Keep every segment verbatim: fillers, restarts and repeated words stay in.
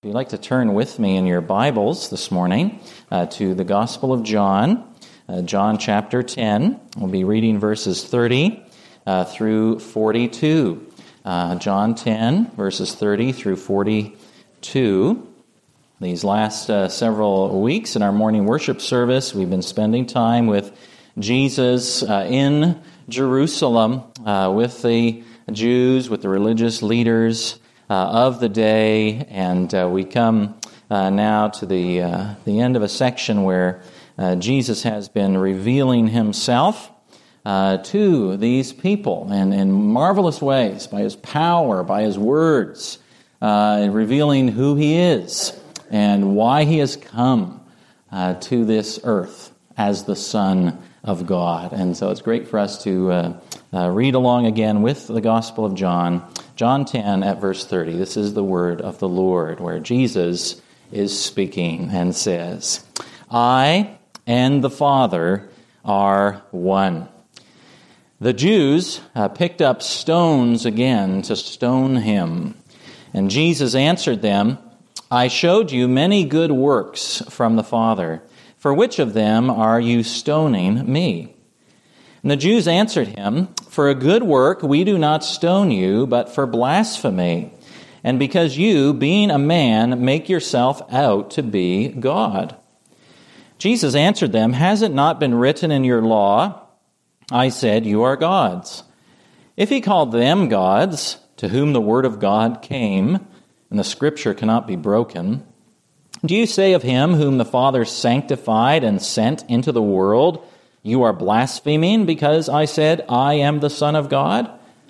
If you'd like to turn with me in your Bibles this morning uh, to the Gospel of John, uh, John chapter ten. We'll be reading verses thirty uh, through forty-two. Uh, John ten, verses thirty through forty-two. These last uh, several weeks in our morning worship service, we've been spending time with Jesus uh, in Jerusalem, uh, with the Jews, with the religious leaders Uh, of the day, and uh, we come uh, now to the uh, the end of a section where uh, Jesus has been revealing himself uh, to these people and in marvelous ways by his power, by his words, uh, revealing who he is and why he has come uh, to this earth as the Son of God. And so it's great for us to uh, uh, read along again with the Gospel of John. John ten at verse thirty. This is the word of the Lord, where Jesus is speaking and says, "I and the Father are one." The Jews uh, picked up stones again to stone him. And Jesus answered them, "I showed you many good works from the Father. For which of them are you stoning me?" And the Jews answered him, "For a good work we do not stone you, but for blasphemy, and because you, being a man, make yourself out to be God." Jesus answered them, "Has it not been written in your law, I said, you are gods? If he called them gods, to whom the word of God came, and the scripture cannot be broken, do you say of him whom the Father sanctified and sent into the world, you are blaspheming because I said, I am the Son of God?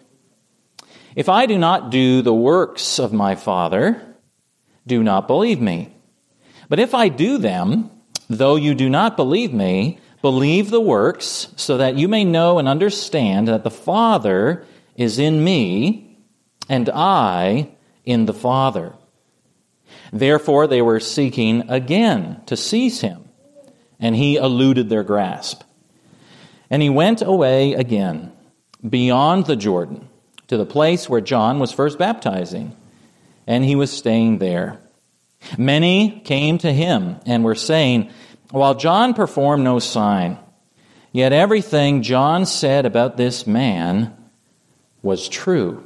If I do not do the works of my Father, do not believe me. But if I do them, though you do not believe me, believe the works, so that you may know and understand that the Father is in me, and I in the Father." Therefore they were seeking again to seize him, and he eluded their grasp. And he went away again, beyond the Jordan, to the place where John was first baptizing, and he was staying there. Many came to him and were saying, "While John performed no sign, yet everything John said about this man was true."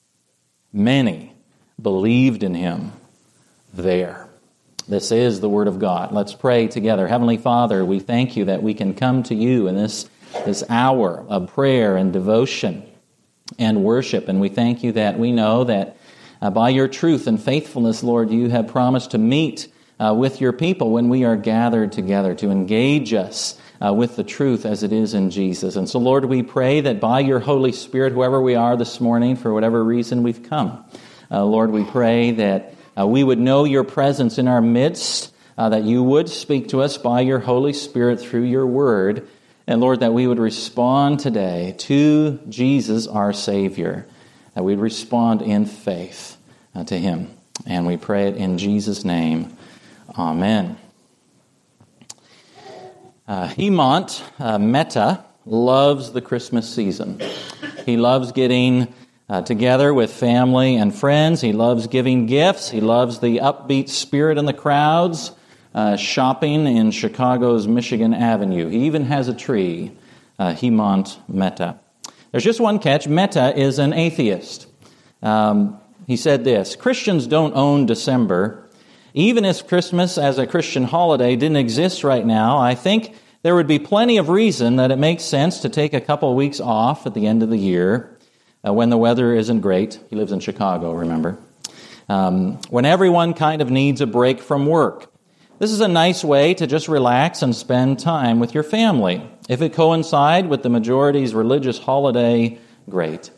Many believed in him there. This is the word of God. Let's pray together. Heavenly Father, we thank you that we can come to you in this, this hour of prayer and devotion and worship. And we thank you that we know that uh, by your truth and faithfulness, Lord, you have promised to meet uh, with your people when we are gathered together, to engage us uh, with the truth as it is in Jesus. And so, Lord, we pray that by your Holy Spirit, whoever we are this morning, for whatever reason we've come, uh, Lord, we pray that Uh, we would know your presence in our midst, uh, that you would speak to us by your Holy Spirit through your word, and Lord, that we would respond today to Jesus, our Savior, that we'd respond in faith uh, to him. And we pray it in Jesus' name. Amen. Uh, Hemant uh, Mehta loves the Christmas season. He loves getting Uh, together with family and friends. He loves giving gifts. He loves the upbeat spirit in the crowds, uh, shopping in Chicago's Michigan Avenue. He even has a tree, uh, Hemant Mehta. There's just one catch. Mehta is an atheist. Um, he said this, "Christians don't own December. Even if Christmas as a Christian holiday didn't exist right now, I think there would be plenty of reason that it makes sense to take a couple of weeks off at the end of the year, Uh, when the weather isn't great." He lives in Chicago, remember. Um, when everyone kind of needs a break from work. This is a nice way to just relax and spend time with your family. If it coincides with the majority's religious holiday, great.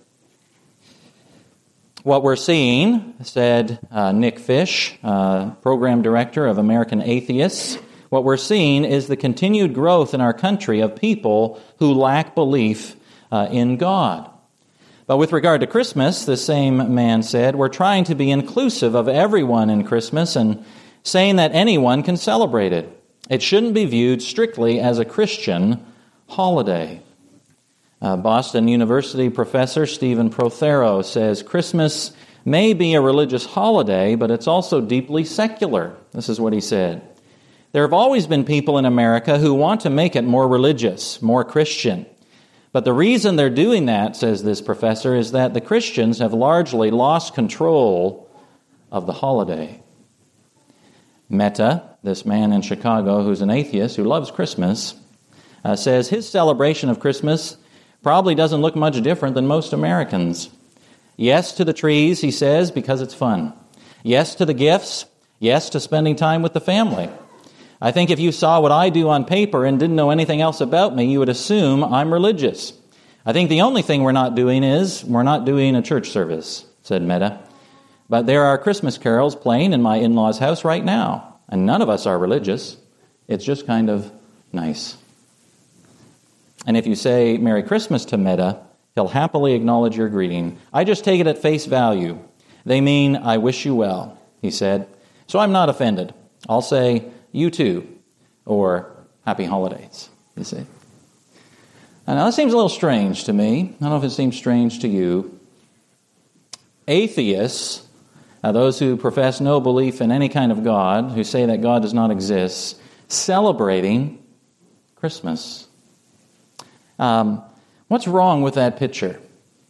What we're seeing, said uh, Nick Fish, uh, program director of American Atheists, what we're seeing is the continued growth in our country of people who lack belief uh, in God. But with regard to Christmas, the same man said, we're trying to be inclusive of everyone in Christmas and saying that anyone can celebrate it. It shouldn't be viewed strictly as a Christian holiday. Uh, Boston University professor Stephen Prothero says, Christmas may be a religious holiday, but it's also deeply secular. This is what he said. There have always been people in America who want to make it more religious, more Christian. But the reason they're doing that, says this professor, is that the Christians have largely lost control of the holiday. Mehta, this man in Chicago who's an atheist who loves Christmas, uh, says his celebration of Christmas probably doesn't look much different than most Americans. Yes to the trees, he says, because it's fun. Yes to the gifts. Yes to spending time with the family. I think if you saw what I do on paper and didn't know anything else about me, you would assume I'm religious. I think the only thing we're not doing is we're not doing a church service, said Mehta. But there are Christmas carols playing in my in-laws' house right now, and none of us are religious. It's just kind of nice. And if you say Merry Christmas to Mehta, he'll happily acknowledge your greeting. I just take it at face value. They mean, I wish you well, he said. So I'm not offended. I'll say, you too, or happy holidays, you see. And now that seems a little strange to me. I don't know if it seems strange to you. Atheists, uh, those who profess no belief in any kind of God, who say that God does not exist, celebrating Christmas. Um, what's wrong with that picture?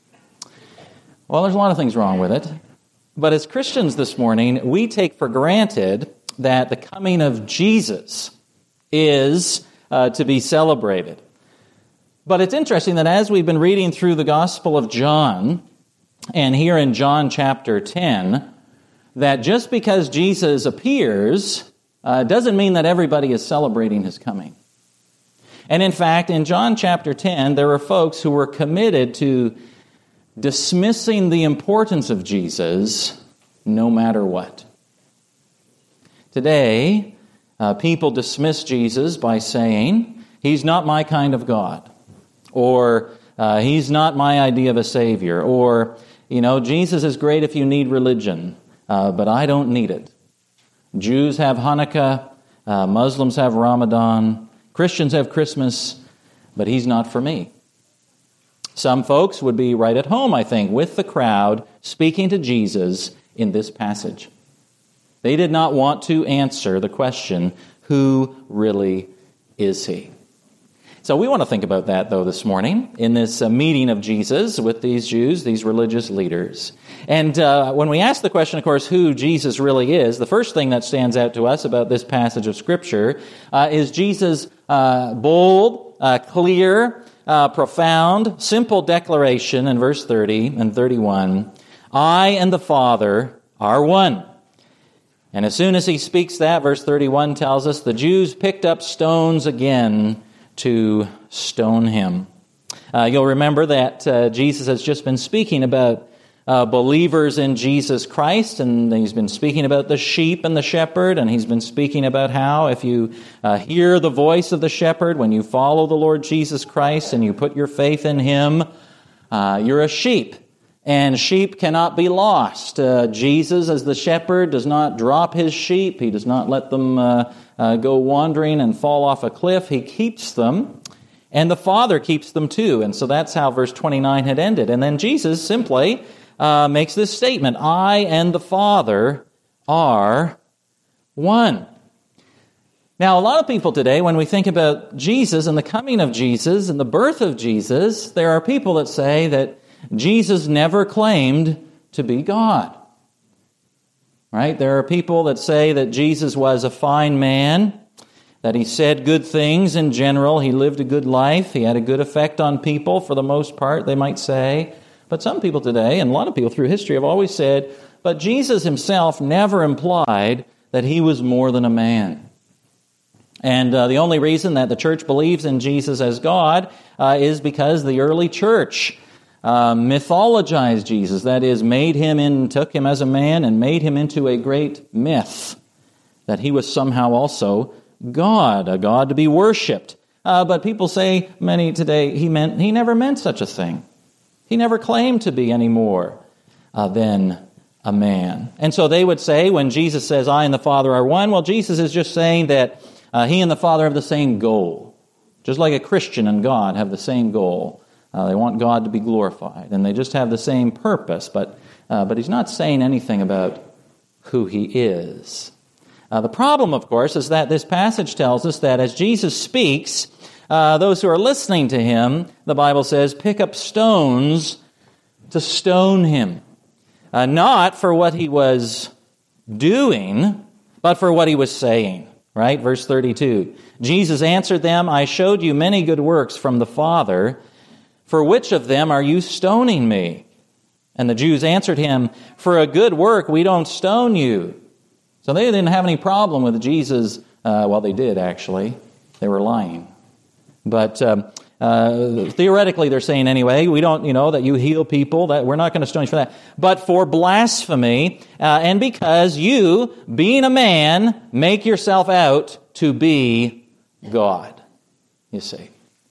Well, there's a lot of things wrong with it. But as Christians this morning, we take for granted that the coming of Jesus is uh, to be celebrated. But it's interesting that as we've been reading through the Gospel of John, and here in John chapter ten, that just because Jesus appears uh, doesn't mean that everybody is celebrating his coming. And in fact, in John chapter ten, there are folks who were committed to dismissing the importance of Jesus no matter what. Today, uh, people dismiss Jesus by saying, he's not my kind of God, or uh, he's not my idea of a Savior, or, you know, Jesus is great if you need religion, uh, but I don't need it. Jews have Hanukkah, uh, Muslims have Ramadan, Christians have Christmas, but he's not for me. Some folks would be right at home, I think, with the crowd speaking to Jesus in this passage. They did not want to answer the question, who really is he? So we want to think about that, though, this morning in this uh, meeting of Jesus with these Jews, these religious leaders. And uh, when we ask the question, of course, who Jesus really is, the first thing that stands out to us about this passage of Scripture uh, is Jesus' uh, bold, uh, clear, uh, profound, simple declaration in verse thirty and thirty-one, I and the Father are one. And as soon as he speaks that, verse thirty-one tells us, the Jews picked up stones again to stone him. Uh, you'll remember that uh, Jesus has just been speaking about uh, believers in Jesus Christ, and he's been speaking about the sheep and the shepherd, and he's been speaking about how if you uh, hear the voice of the shepherd, when you follow the Lord Jesus Christ and you put your faith in him, uh, you're a sheep. And sheep cannot be lost. Uh, Jesus, as the shepherd, does not drop his sheep. He does not let them uh, uh, go wandering and fall off a cliff. He keeps them, and the Father keeps them too. And so that's how verse twenty-nine had ended. And then Jesus simply uh, makes this statement, I and the Father are one. Now, a lot of people today, when we think about Jesus and the coming of Jesus and the birth of Jesus, there are people that say that Jesus never claimed to be God. Right? There are people that say that Jesus was a fine man, that he said good things in general, he lived a good life, he had a good effect on people for the most part, they might say. But some people today, and a lot of people through history, have always said, but Jesus himself never implied that he was more than a man. And uh, the only reason that the church believes in Jesus as God uh, is because the early church Uh, mythologized Jesus, that is, made him in, took him as a man and made him into a great myth, that he was somehow also God, a God to be worshipped. Uh, but people say, many today, he meant he never meant such a thing. He never claimed to be any more uh, than a man. And so they would say, when Jesus says, I and the Father are one, well, Jesus is just saying that uh, he and the Father have the same goal. Just like a Christian and God have the same goal. Uh, they want God to be glorified, and they just have the same purpose, but uh, but he's not saying anything about who he is. Uh, the problem, of course, is that this passage tells us that as Jesus speaks, uh, those who are listening to him, the Bible says, pick up stones to stone him. Uh, not for what he was doing, but for what he was saying. Right? Verse thirty-two. Jesus answered them, I showed you many good works from the Father. For which of them are you stoning me? And the Jews answered him, for a good work we don't stone you. So they didn't have any problem with Jesus. Uh, well, they did, actually. They were lying. But um, uh, theoretically, they're saying anyway, we don't, you know, that you heal people, that we're not going to stone you for that. But for blasphemy, uh, and because you, being a man, make yourself out to be God, you see.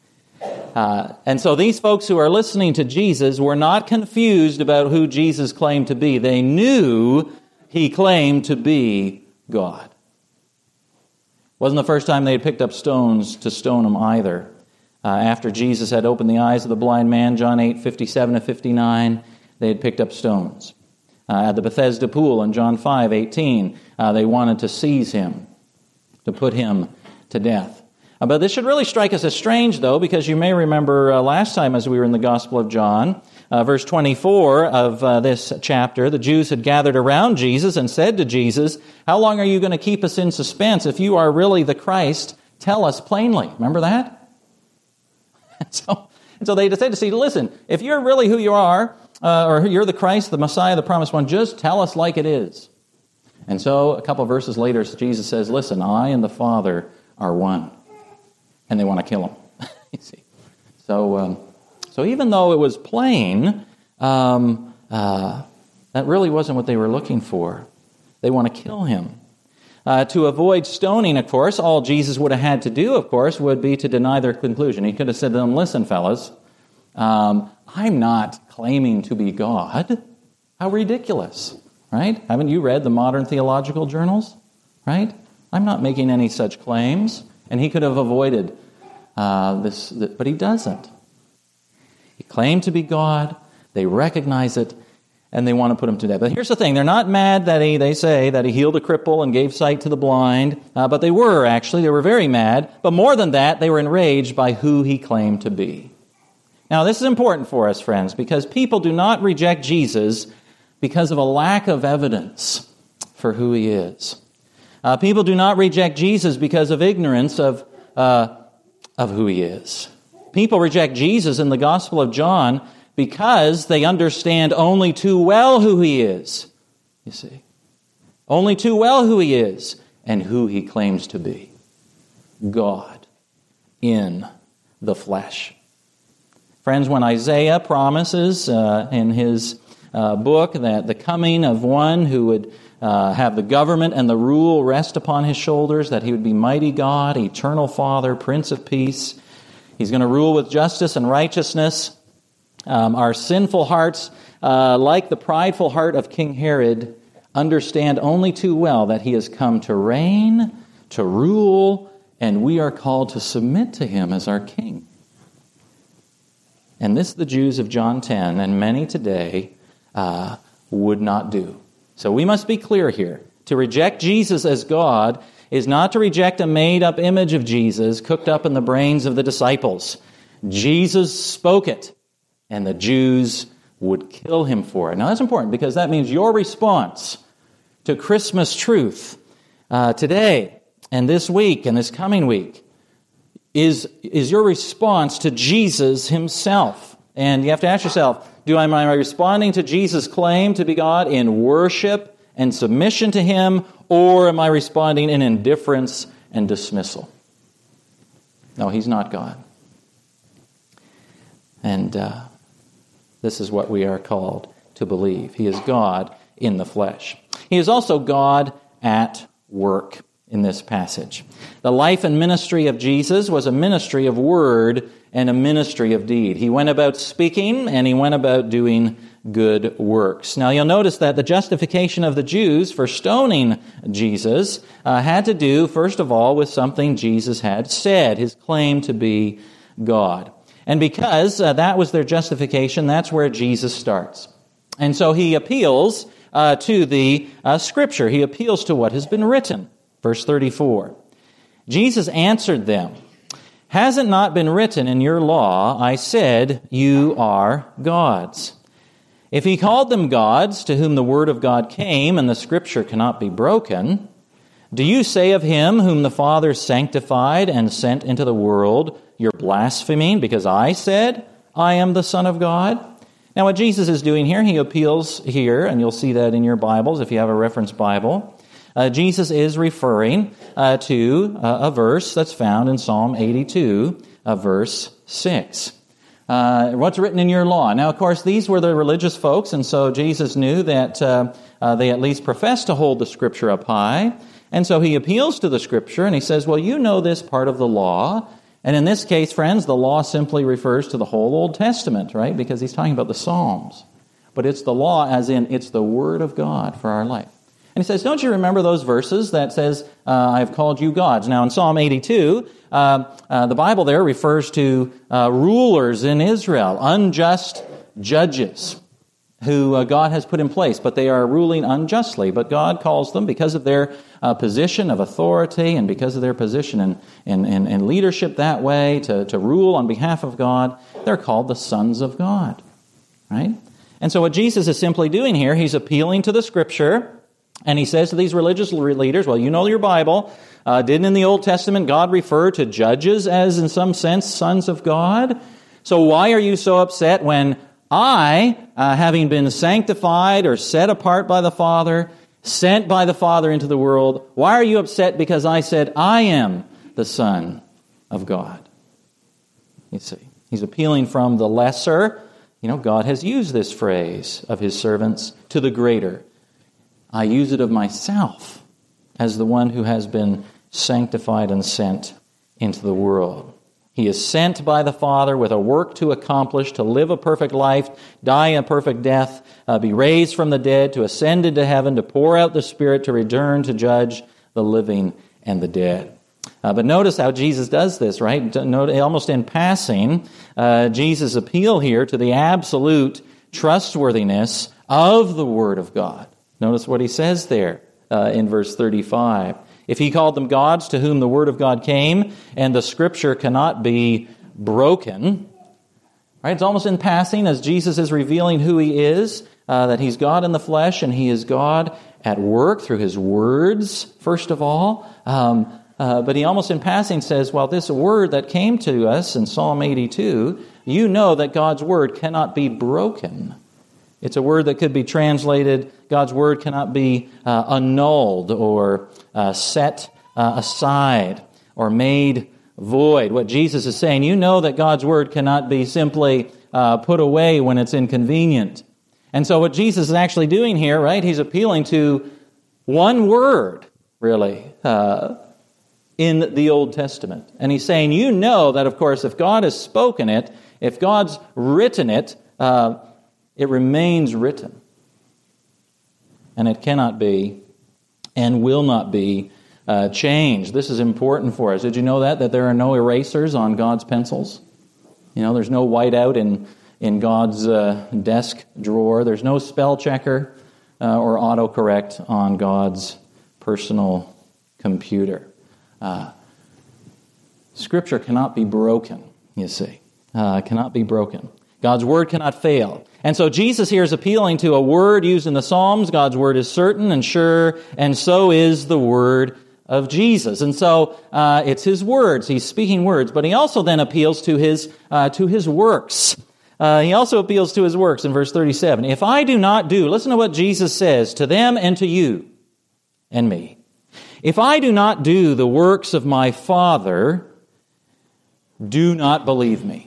Uh, and so these folks who are listening to Jesus were not confused about who Jesus claimed to be. They knew he claimed to be God. Wasn't the first time they had picked up stones to stone him either. Uh, after Jesus had opened the eyes of the blind man, John eight, fifty-seven to fifty-nine, they had picked up stones. Uh, at the Bethesda pool in John five, eighteen, uh, they wanted to seize him, to put him to death. Uh, but this should really strike us as strange, though, because you may remember uh, last time as we were in the Gospel of John, uh, verse twenty-four of uh, this chapter, the Jews had gathered around Jesus and said to Jesus, how long are you going to keep us in suspense? If you are really the Christ, tell us plainly. Remember that? And so, and so they decided to say, listen, if you're really who you are, uh, or you're the Christ, the Messiah, the promised one, just tell us like it is. And so a couple of verses later, Jesus says, listen, I and the Father are one. And they want to kill him. You see. So, um, so even though it was plain, um, uh, that really wasn't what they were looking for. They want to kill him. Uh, to avoid stoning, of course, all Jesus would have had to do, of course, would be to deny their conclusion. He could have said to them, listen, fellas, um, I'm not claiming to be God. How ridiculous, right? Haven't you read the modern theological journals, right? I'm not making any such claims. And he could have avoided uh, this, but he doesn't. He claimed to be God. They recognize it, and they want to put him to death. But here's the thing. They're not mad that he, they say, that he healed a cripple and gave sight to the blind. Uh, but they were, actually. They were very mad. But more than that, they were enraged by who he claimed to be. Now, this is important for us, friends, because people do not reject Jesus because of a lack of evidence for who he is. Uh, people do not reject Jesus because of ignorance of, uh, of who he is. People reject Jesus in the Gospel of John because they understand only too well who he is, you see. Only too well who he is and who he claims to be. God in the flesh. Friends, when Isaiah promises uh, in his uh, book that the coming of one who would uh, have the government and the rule rest upon his shoulders, that he would be mighty God, eternal Father, Prince of Peace, he's going to rule with justice and righteousness. Um, our sinful hearts, uh, like the prideful heart of King Herod, understand only too well that he has come to reign, to rule, and we are called to submit to him as our king. And this the Jews of John ten, and many today, uh, would not do. So we must be clear here. To reject Jesus as God is not to reject a made-up image of Jesus cooked up in the brains of the disciples. Jesus spoke it, and the Jews would kill him for it. Now that's important because that means your response to Christmas truth uh, today and this week and this coming week is, is your response to Jesus himself. And you have to ask yourself, do I, am I responding to Jesus' claim to be God in worship and submission to him, or am I responding in indifference and dismissal? No, he's not God. And uh, this is what we are called to believe. He is God in the flesh. He is also God at work in this passage. The life and ministry of Jesus was a ministry of word and a ministry of deed. He went about speaking and he went about doing good works. Now you'll notice that the justification of the Jews for stoning Jesus uh, had to do, first of all, with something Jesus had said, his claim to be God. And because uh, that was their justification, that's where Jesus starts. And so he appeals uh, to the uh, Scripture. He appeals to what has been written. Verse thirty-four. Jesus answered them, "Has it not been written in your law, I said, you are gods? If he called them gods, to whom the word of God came, and the Scripture cannot be broken, do you say of him whom the Father sanctified and sent into the world, you're blaspheming because I said, I am the Son of God?" Now what Jesus is doing here, he appeals here, and you'll see that in your Bibles if you have a reference Bible. Uh, Jesus is referring uh, to uh, a verse that's found in Psalm eighty-two, uh, verse six. Uh, what's written in your law? Now, of course, these were the religious folks, and so Jesus knew that uh, uh, they at least professed to hold the Scripture up high. And so he appeals to the Scripture, and he says, well, you know this part of the law. And in this case, friends, the law simply refers to the whole Old Testament, right? Because he's talking about the Psalms. But it's the law as in it's the Word of God for our life. And he says, don't you remember those verses that says, uh, I have called you gods? Now in Psalm eighty-two, uh, uh, the Bible there refers to uh, rulers in Israel, unjust judges who uh, God has put in place, but they are ruling unjustly. But God calls them, because of their uh, position of authority and because of their position in, in, in, in leadership that way, to, to rule on behalf of God, they're called the sons of God, right? And so what Jesus is simply doing here, he's appealing to the Scripture, and he says to these religious leaders, well, you know your Bible. Uh, didn't in the Old Testament God refer to judges as, in some sense, sons of God? So why are you so upset when I, uh, having been sanctified or set apart by the Father, sent by the Father into the world, why are you upset because I said I am the Son of God? You see, he's appealing from the lesser. You know, God has used this phrase of his servants to the greater. I use it of myself as the one who has been sanctified and sent into the world. He is sent by the Father with a work to accomplish, to live a perfect life, die a perfect death, uh, be raised from the dead, to ascend into heaven, to pour out the Spirit, to return to judge the living and the dead. Uh, but notice how Jesus does this, right? Note, almost in passing, uh, Jesus' appeal here to the absolute trustworthiness of the Word of God. Notice what he says there uh, in verse thirty-five. If he called them gods to whom the word of God came, and the Scripture cannot be broken, right? It's almost in passing as Jesus is revealing who he is, uh, that he's God in the flesh, and he is God at work through his words, first of all. Um, uh, but he almost in passing says, well, this word that came to us in Psalm eighty-two, you know that God's word cannot be broken. It's a word that could be translated, God's word cannot be uh, annulled or uh, set uh, aside or made void. What Jesus is saying, you know that God's word cannot be simply uh, put away when it's inconvenient. And so what Jesus is actually doing here, right, he's appealing to one word, really, uh, in the Old Testament. And he's saying, you know that, of course, if God has spoken it, if God's written it, uh, it remains written, and it cannot be and will not be uh, changed. This is important for us. Did you know that? That there are no erasers on God's pencils? You know, there's no whiteout in, in God's uh, desk drawer. There's no spell checker uh, or autocorrect on God's personal computer. Uh, Scripture cannot be broken, you see. Uh, cannot be broken. God's word cannot fail. And so Jesus here is appealing to a word used in the Psalms. God's word is certain and sure, and so is the word of Jesus. And so uh, it's his words. He's speaking words, but he also then appeals to his uh, to his works. Uh, he also appeals to his works in verse thirty-seven. If I do not do, listen to what Jesus says to them and to you and me. If I do not do the works of my Father, do not believe me.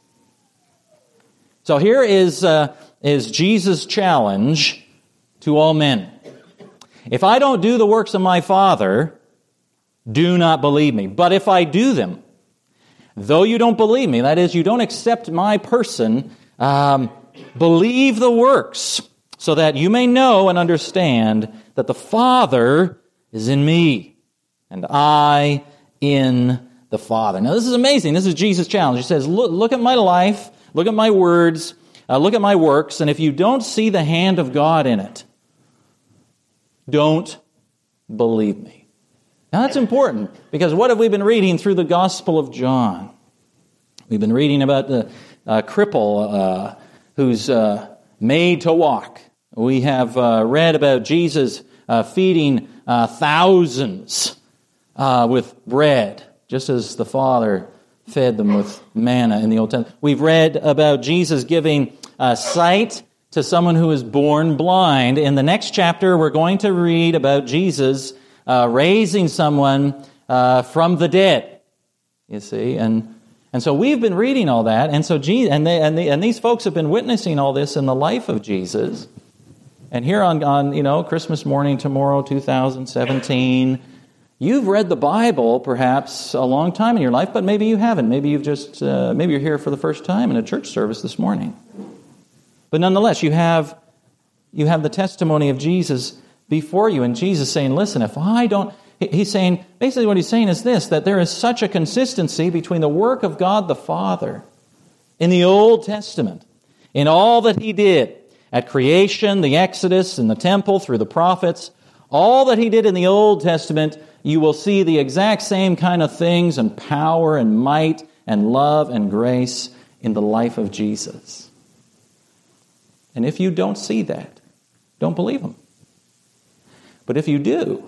So here is uh, is Jesus' challenge to all men. If I don't do the works of my Father, do not believe me. But if I do them, though you don't believe me, that is, you don't accept my person, um, believe the works, so that you may know and understand that the Father is in me, and I in the Father. Now this is amazing. This is Jesus' challenge. He says, look, look at my life. Look at my words. uh, look at my works, and if you don't see the hand of God in it, don't believe me. Now that's important, because what have we been reading through the Gospel of John? We've been reading about the uh, cripple uh, who's uh, made to walk. We have uh, read about Jesus uh, feeding uh, thousands uh, with bread, just as the Father fed them with manna in the Old Testament. We've read about Jesus giving uh, sight to someone who is born blind. In the next chapter, we're going to read about Jesus uh, raising someone uh, from the dead. You see, and and so we've been reading all that, and so Jesus, and they, and, they, and these folks have been witnessing all this in the life of Jesus. And here on on you know Christmas morning tomorrow, two thousand seventeen. You've read the Bible perhaps a long time in your life, but maybe you haven't. Maybe you've just, uh, maybe you're here for the first time in a church service this morning. But nonetheless, you have, you have the testimony of Jesus before you, and Jesus saying, listen, if I don't, he's saying, basically what he's saying is this, that there is such a consistency between the work of God the Father in the Old Testament, in all that he did at creation, the Exodus, and the temple, through the prophets, all that he did in the Old Testament, you will see the exact same kind of things and power and might and love and grace in the life of Jesus. And if you don't see that, don't believe him. But if you do,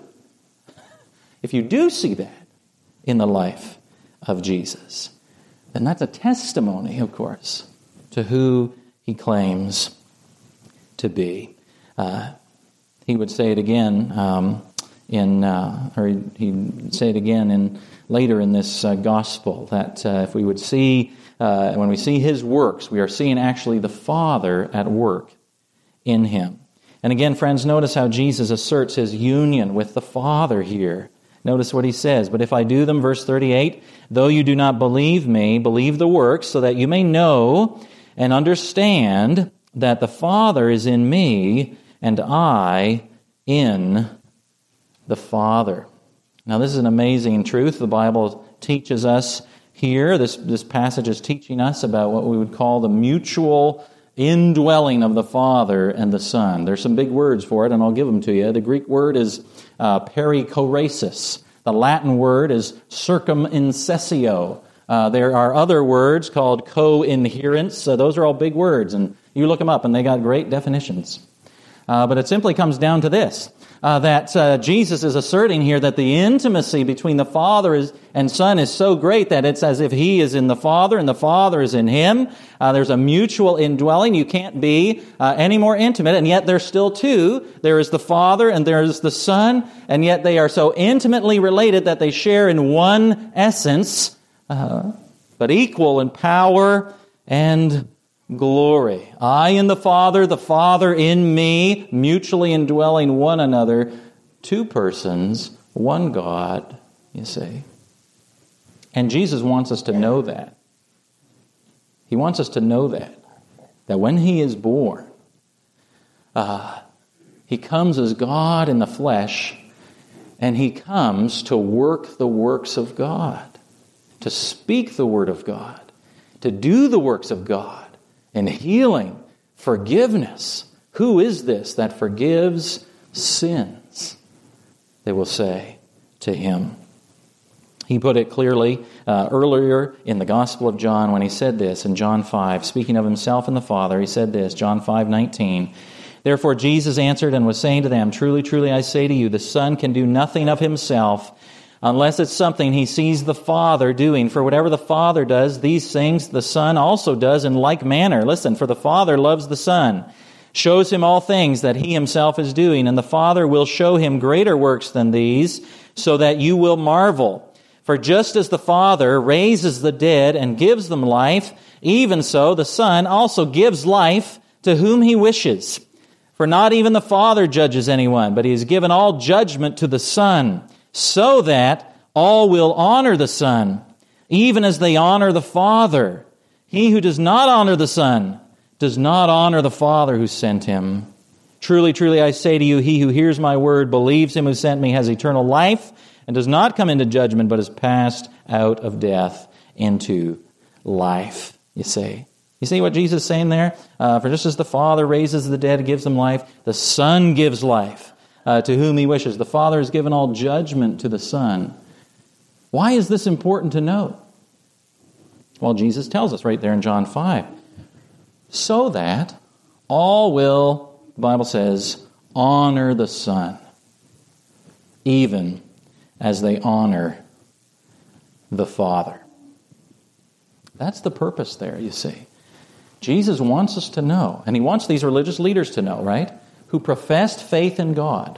if you do see that in the life of Jesus, then that's a testimony, of course, to who he claims to be. Uh, he would say it again, um, In, uh, or he'd say it again in later in this uh, gospel, that uh, if we would see, uh, when we see his works, we are seeing actually the Father at work in him. And again, friends, notice how Jesus asserts his union with the Father here. Notice what he says, but if I do them, verse thirty-eight, though you do not believe me, believe the works, so that you may know and understand that the Father is in me, and I in the Father. Now, this is an amazing truth. The Bible teaches us here, this, this passage is teaching us about what we would call the mutual indwelling of the Father and the Son. There's some big words for it, and I'll give them to you. The Greek word is uh, perichoresis. The Latin word is circumincessio. Uh, there are other words called co-inherence. Uh, those are all big words, and you look them up, and they got great definitions. Uh, but it simply comes down to this. Uh, that uh, Jesus is asserting here that the intimacy between the Father is, and Son is so great that it's as if he is in the Father and the Father is in him. Uh, there's a mutual indwelling. You can't be uh, any more intimate, and yet there's still two. There is the Father and there is the Son, and yet they are so intimately related that they share in one essence, uh, but equal in power and glory. I in the Father, the Father in me, mutually indwelling one another, two persons, one God, you see. And Jesus wants us to know that. He wants us to know that. That when he is born, uh, he comes as God in the flesh, and he comes to work the works of God, to speak the word of God, to do the works of God. And healing, forgiveness. Who is this that forgives sins? They will say to him. He put it clearly uh, earlier in the Gospel of John when he said this in John five, speaking of himself and the Father, he said this, John five nineteen. Therefore Jesus answered and was saying to them, truly, truly, I say to you, the Son can do nothing of himself, unless it's something he sees the Father doing. For whatever the Father does, these things the Son also does in like manner. Listen, for the Father loves the Son, shows him all things that he himself is doing, and the Father will show him greater works than these, so that you will marvel. For just as the Father raises the dead and gives them life, even so the Son also gives life to whom he wishes. For not even the Father judges anyone, but he has given all judgment to the Son, so that all will honor the Son, even as they honor the Father. He who does not honor the Son does not honor the Father who sent him. Truly, truly, I say to you, he who hears my word, believes him who sent me, has eternal life, and does not come into judgment, but is passed out of death into life. You see? You You see what Jesus is saying there? Uh, For just as the Father raises the dead and gives them life, the Son gives life uh, to whom He wishes. The Father has given all judgment to the Son. Why is this important to note? Well, Jesus tells us right there in John five. So that all will, the Bible says, honor the Son, even as they honor the Father. That's the purpose there, you see. Jesus wants us to know, and He wants these religious leaders to know, right? Who professed faith in God.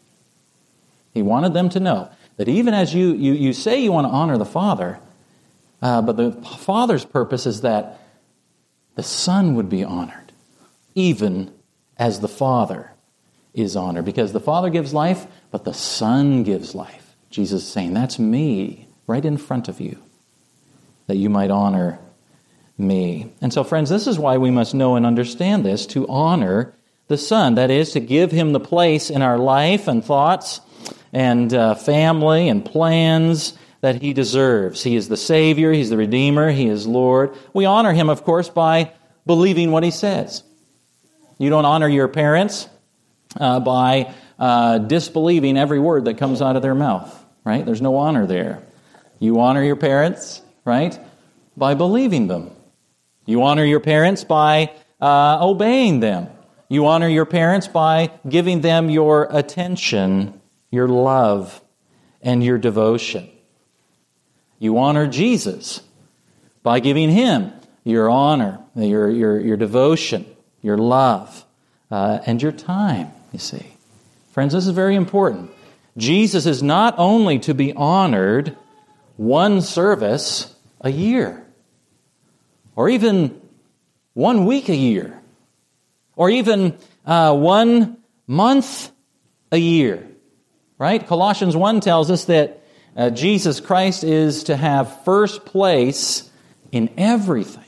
He wanted them to know that even as you, you, you say you want to honor the Father, uh, but the Father's purpose is that the Son would be honored, even as the Father is honored. Because the Father gives life, but the Son gives life. Jesus is saying, that's me, right in front of you, that you might honor me. And so, friends, this is why we must know and understand this, to honor the Son. That is, to give Him the place in our life and thoughts and uh, family and plans that He deserves. He is the Savior, He's the Redeemer, He is Lord. We honor Him, of course, by believing what He says. You don't honor your parents uh, by uh, disbelieving every word that comes out of their mouth, right? There's no honor there. You honor your parents, right, by believing them. You honor your parents by uh, obeying them. You honor your parents by giving them your attention, your love, and your devotion. You honor Jesus by giving Him your honor, your, your, your devotion, your love, uh, and your time, you see. Friends, this is very important. Jesus is not only to be honored one service a year, or even one week a year, or even uh, one month a year, right? Colossians one tells us that uh, Jesus Christ is to have first place in everything.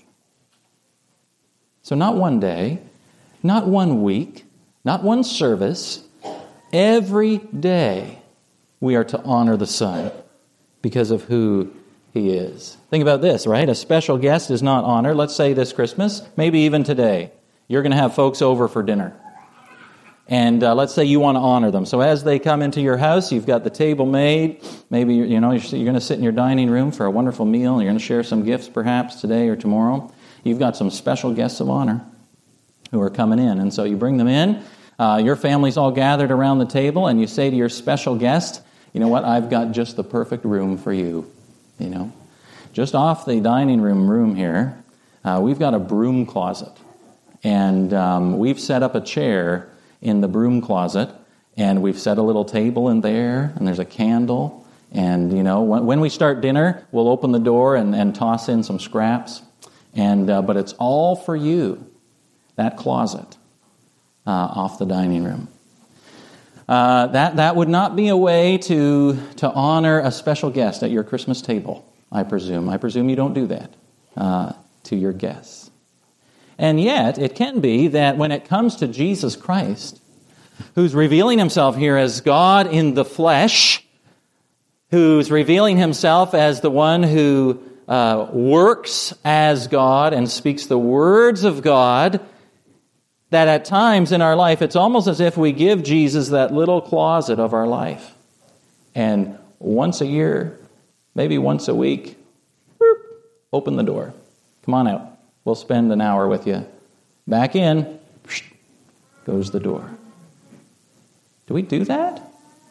So not one day, not one week, not one service. Every day we are to honor the Son because of who He is. Think about this, right? A special guest is not honored. Let's say this Christmas, maybe even today. You're going to have folks over for dinner. And uh, let's say you want to honor them. So as they come into your house, you've got the table made. Maybe you know you're going to sit in your dining room for a wonderful meal. And you're going to share some gifts perhaps today or tomorrow. You've got some special guests of honor who are coming in. And so you bring them in. Uh, your family's all gathered around the table. And you say to your special guest, you know what, I've got just the perfect room for you. You know, just off the dining room room here, uh, we've got a broom closet. And um, we've set up a chair in the broom closet, and we've set a little table in there, and there's a candle. And, you know, when, when we start dinner, we'll open the door and, and toss in some scraps. And uh, but it's all for you, that closet uh, off the dining room. Uh, that that would not be a way to to honor a special guest at your Christmas table, I presume. I presume you don't do that uh, to your guests. And yet, it can be that when it comes to Jesus Christ, who's revealing Himself here as God in the flesh, who's revealing Himself as the one who uh, works as God and speaks the words of God, that at times in our life, it's almost as if we give Jesus that little closet of our life. And once a year, maybe once a week, whoop, open the door. Come on out. We'll spend an hour with you. Back in, goes the door. Do we do that?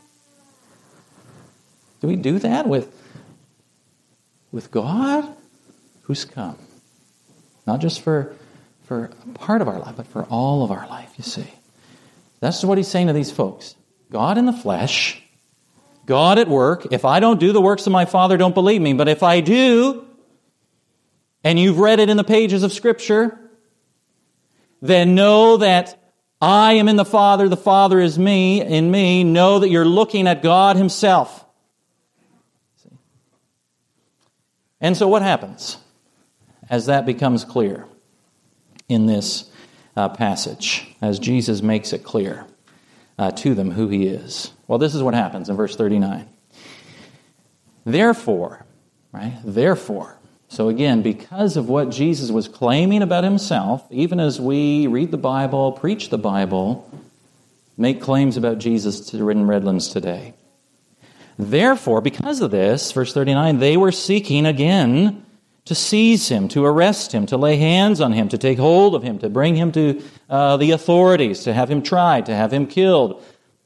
Do we do that with, with God who's come? Not just for, for part of our life, but for all of our life, you see. That's what He's saying to these folks. God in the flesh, God at work. If I don't do the works of my Father, don't believe me. But if I do, and you've read it in the pages of Scripture, then know that I am in the Father, the Father is me, in me. Know that you're looking at God Himself. See? And so what happens as that becomes clear in this uh, passage, as Jesus makes it clear uh, to them who He is? Well, this is what happens in verse thirty-nine. Therefore, right, therefore, So again, because of what Jesus was claiming about himself, even as we read the Bible, preach the Bible, make claims about Jesus to in Redlands today. Therefore, because of this, verse thirty-nine, they were seeking again to seize him, to arrest him, to lay hands on him, to take hold of him, to bring him to uh, the authorities, to have him tried, to have him killed.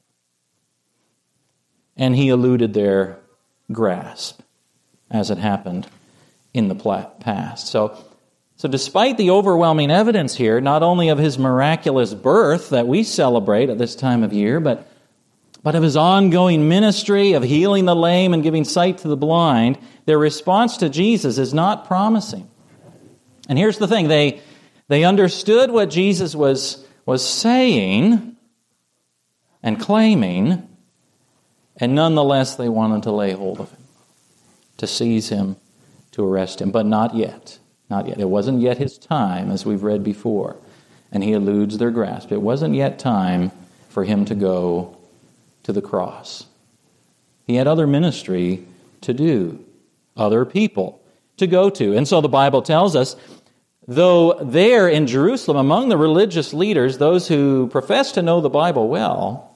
And he eluded their grasp, as it happened in the past. So, so despite the overwhelming evidence here, not only of his miraculous birth that we celebrate at this time of year, but, but of his ongoing ministry of healing the lame and giving sight to the blind, their response to Jesus is not promising. And here's the thing, they, they understood what Jesus was, was saying and claiming, and nonetheless they wanted to lay hold of him, to seize him, to arrest him, but not yet. Not yet. It wasn't yet his time, as we've read before, and he eludes their grasp. It wasn't yet time for him to go to the cross. He had other ministry to do, other people to go to. And so the Bible tells us, though there in Jerusalem, among the religious leaders, those who profess to know the Bible well,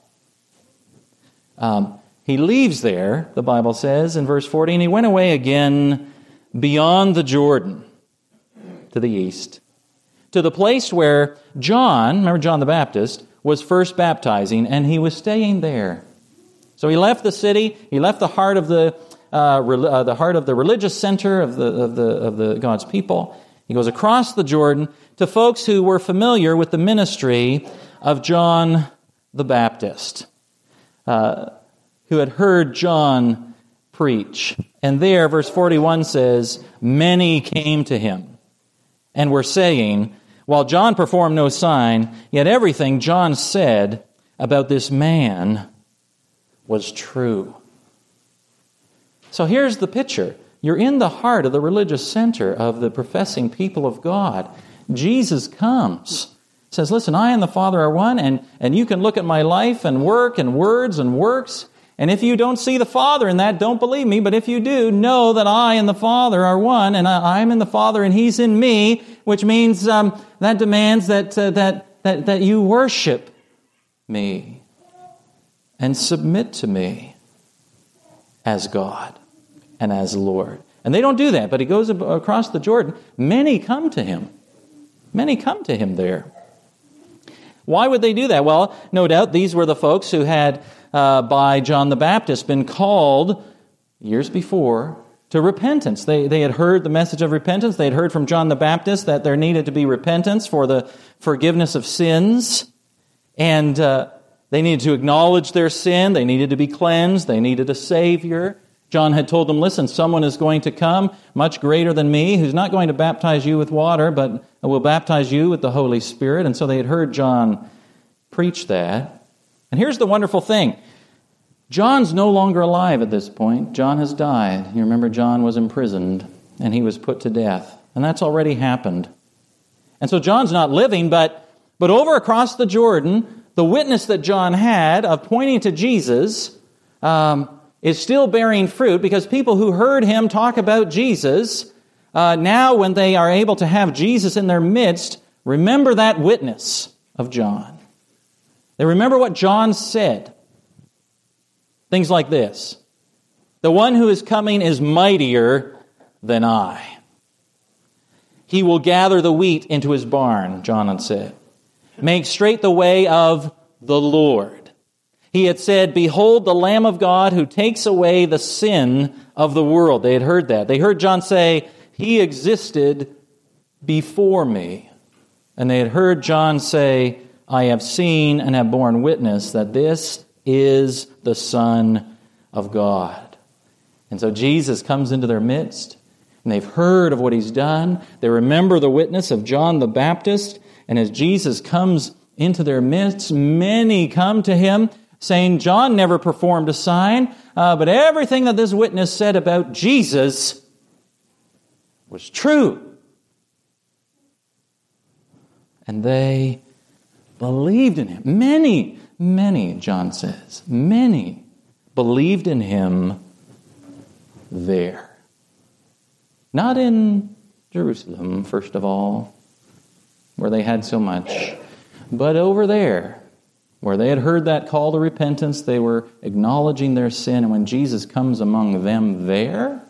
um, he leaves there, the Bible says in verse forty, and he went away again beyond the Jordan to the east, to the place where John, remember John the Baptist, was first baptizing, and he was staying there. So he left the city, he left the heart of the uh, re- uh, the heart of the religious center of the of the of the God's people. He goes across the Jordan to folks who were familiar with the ministry of John the Baptist, uh, who had heard John preach. And there, verse forty-one says, many came to him and were saying, while John performed no sign, yet everything John said about this man was true. So here's the picture. You're in the heart of the religious center of the professing people of God. Jesus comes, says, listen, I and the Father are one, and, and you can look at my life and work and words and works, and if you don't see the Father in that, don't believe me. But if you do, know that I and the Father are one, and I, I'm in the Father and He's in me, which means um, that demands that, uh, that that that you worship me and submit to me as God and as Lord. And they don't do that. But he goes across the Jordan. Many come to him. Many come to him there. Why would they do that? Well, no doubt these were the folks who had, uh, by John the Baptist, been called years before to repentance. They, they had heard the message of repentance. They had heard from John the Baptist that there needed to be repentance for the forgiveness of sins. And uh, they needed to acknowledge their sin. They needed to be cleansed. They needed a Savior. John had told them, listen, someone is going to come much greater than me, who's not going to baptize you with water, but will baptize you with the Holy Spirit. And so they had heard John preach that. And here's the wonderful thing. John's no longer alive at this point. John has died. You remember John was imprisoned and he was put to death. And that's already happened. And so John's not living, but, but over across the Jordan, the witness that John had of pointing to Jesus um, is still bearing fruit, because people who heard him talk about Jesus, uh, now when they are able to have Jesus in their midst, remember that witness of John. They remember what John said. Things like this. The one who is coming is mightier than I. He will gather the wheat into his barn, John had said. Make straight the way of the Lord. He had said, behold the Lamb of God who takes away the sin of the world. They had heard that. They heard John say, he existed before me. And they had heard John say, I have seen and have borne witness that this is the Son of God. And so Jesus comes into their midst, and they've heard of what he's done. They remember the witness of John the Baptist, and as Jesus comes into their midst, many come to him, saying, John never performed a sign, uh, but everything that this witness said about Jesus was true. And they believed in him. Many, many, John says, many believed in him there. Not in Jerusalem, first of all, where they had so much, but over there, where they had heard that call to repentance, they were acknowledging their sin, and when Jesus comes among them there,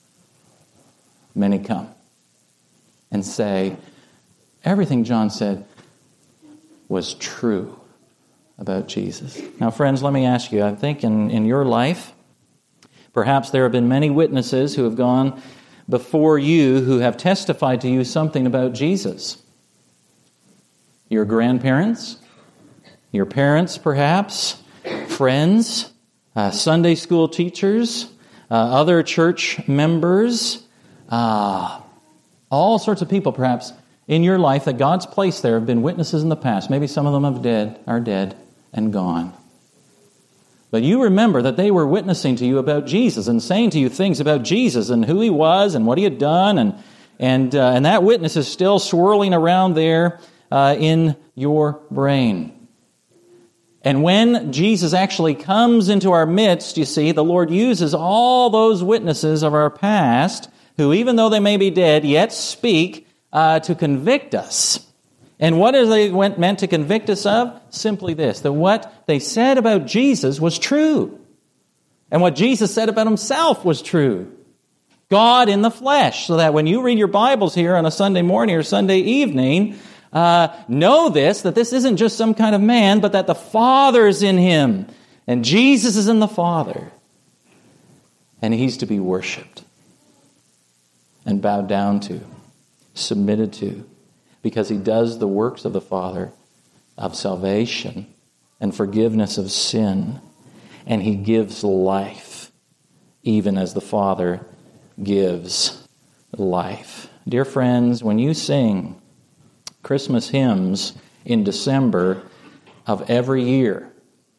many come and say, everything John said was true about Jesus. Now, friends, let me ask you, I think in, in your life, perhaps there have been many witnesses who have gone before you who have testified to you something about Jesus. Your grandparents, your parents perhaps, friends, uh, Sunday school teachers, uh, other church members, uh, all sorts of people perhaps in your life that God's placed there have been witnesses in the past. Maybe some of them have dead, are dead and gone. But you remember that they were witnessing to you about Jesus and saying to you things about Jesus and who He was and what He had done. And and uh, and that witness is still swirling around there uh, in your brain. And when Jesus actually comes into our midst, you see, the Lord uses all those witnesses of our past who, even though they may be dead, yet speak uh, to convict us. And what are they meant to convict us of? Simply this, that what they said about Jesus was true. And what Jesus said about Himself was true. God in the flesh. So that when you read your Bibles here on a Sunday morning or Sunday evening, uh, know this, that this isn't just some kind of man, but that the Father's in Him. And Jesus is in the Father. And He's to be worshipped and bowed down to, submitted to, because He does the works of the Father of salvation and forgiveness of sin. And He gives life, even as the Father gives life. Dear friends, when you sing Christmas hymns in December of every year,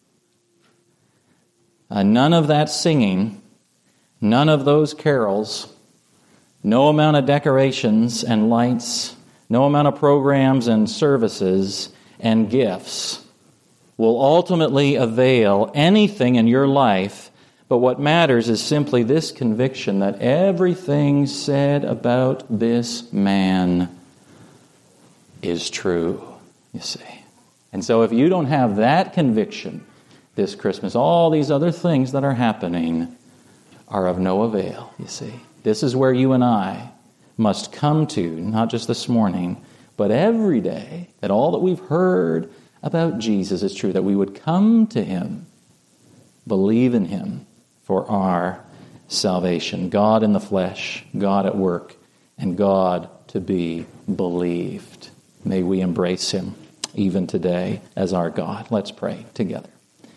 uh, none of that singing, none of those carols, no amount of decorations and lights, no amount of programs and services and gifts will ultimately avail anything in your life, but what matters is simply this conviction that everything said about this man is true, you see. And so if you don't have that conviction this Christmas, all these other things that are happening are of no avail, you see. This is where you and I must come to, not just this morning, but every day, that all that we've heard about Jesus is true, that we would come to Him, believe in Him for our salvation. God in the flesh, God at work, and God to be believed. May we embrace Him even today as our God. Let's pray together.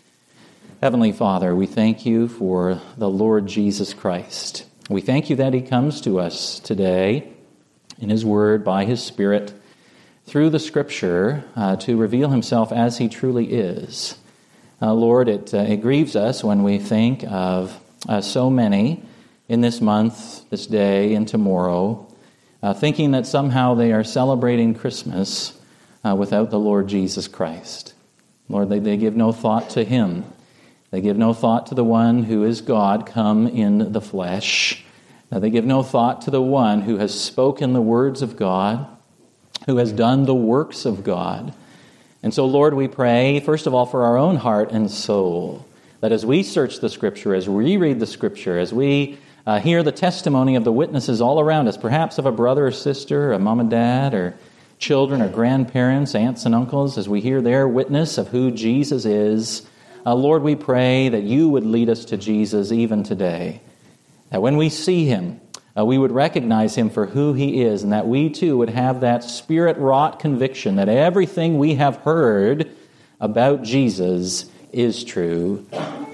Heavenly Father, we thank You for the Lord Jesus Christ. We thank You that He comes to us today in His Word, by His Spirit, through the Scripture, uh, to reveal Himself as He truly is. Uh, Lord, it, uh, it grieves us when we think of uh, so many in this month, this day, and tomorrow, uh, thinking that somehow they are celebrating Christmas uh, without the Lord Jesus Christ. Lord, they, they give no thought to Him. They give no thought to the one who is God come in the flesh. Now, they give no thought to the one who has spoken the words of God, who has done the works of God. And so, Lord, we pray, first of all, for our own heart and soul, that as we search the Scripture, as we read the Scripture, as we uh, hear the testimony of the witnesses all around us, perhaps of a brother or sister, a mom and dad, or children or grandparents, aunts and uncles, as we hear their witness of who Jesus is, Uh, Lord, we pray that You would lead us to Jesus even today. That when we see Him, uh, we would recognize Him for who He is, and that we too would have that Spirit-wrought conviction that everything we have heard about Jesus is true.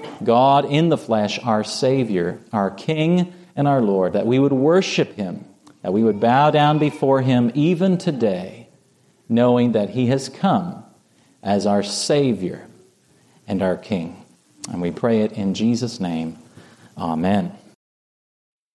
God in the flesh, our Savior, our King and our Lord, that we would worship Him, that we would bow down before Him even today, knowing that He has come as our Savior and our King. And we pray it in Jesus' name. Amen.